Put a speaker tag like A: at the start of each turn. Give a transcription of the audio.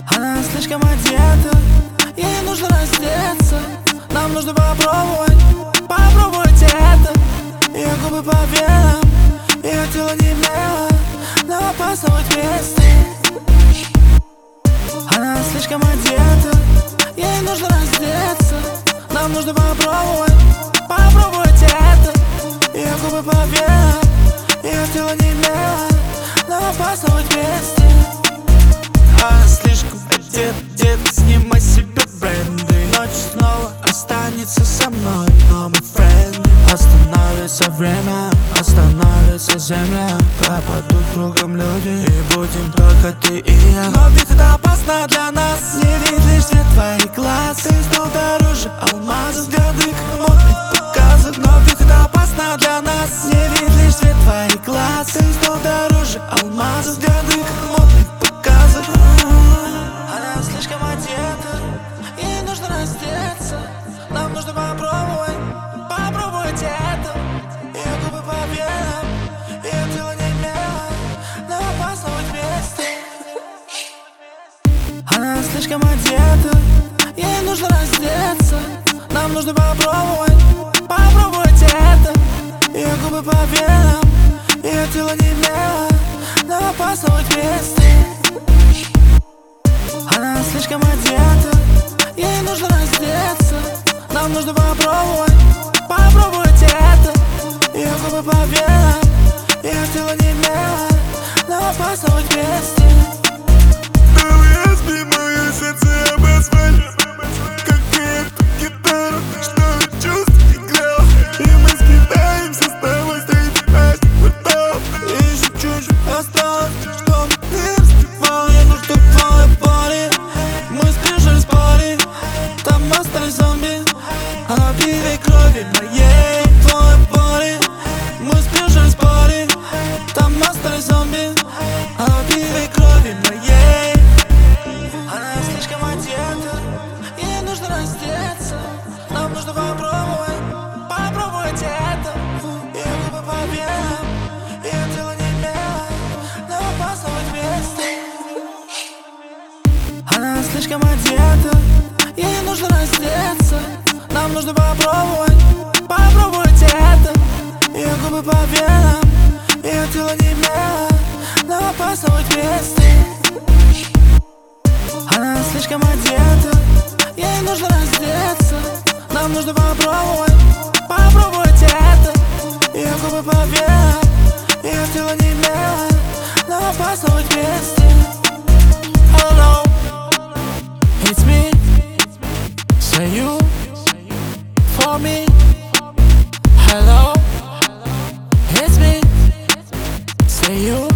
A: Она слишком одета, ей нужно раздеться. Нам нужно попробовать это. Ее губы по венам, ее тело не мело, но опасно быть вместе. Она слишком одета, ей нужно раздеться. Нам нужно попробовать это. Ее губы по венам, ее тело не мело, но опасно быть вместе.
B: Она слишком одета, снимай себе бренды. Ночь снова останется со мной, но мы френды. Остановится время, остановится земля. Пропадут кругом люди, и будем только ты и я.
A: Но ведь это опасно для нас. Не видит лишь свет твоих глаз. Ты стал дороже алмазов, взгляды как модных показов. Но ведь это опасно для нас. Не видит лишь свет твоих глаз. Ты стал дороже алмазов, взгляды как модных показов. Она слишком одета, ей нужно раздеться. Нам нужно попробовать это. Ее губы по венам, ее тело не мело, но опасно быть вместе. Она слишком одета, ей нужно раздеться. Нам нужно попробовать это. Ее губы по венам, ее тело не мело, но опасно быть вместе. Она слишком одета, ей нужно раздеться. Нам нужно попробовать это. Ее губы по венам, ее тело не мело, но опасно быть вместе.
B: Разбей мое сердце об асфальт, как эту гитару, что чувств играл. И мы скидаемся с тобой, стоит наш квартал.
A: Еще чуть-чуть осталось, чтоб ты вступал. Я нужен в твоей паре. Мы сбежали с пари, там остались зомби. Она пивей крови моей в твоей паре. Мы сбежали с пари, там остались зомби. Она пивей крови моей. Она слишком одета, ей нужно раздеться. Нам нужно попробовать это. Ее губы по венам, ее тело не мело, но опасно быть вместе. Она слишком одета, ей нужно раздеться. Нам нужно попробовать это. Ее губы по венам, ее тело не мело, но опасно быть вместе. Она слишком одета, ей нужно раздеться. Нам нужно попробовать это. Ее губы по венам, ее тело не мело, но опасно быть вместе. Hello, it's me. Say you for me. Hello, it's me. Say you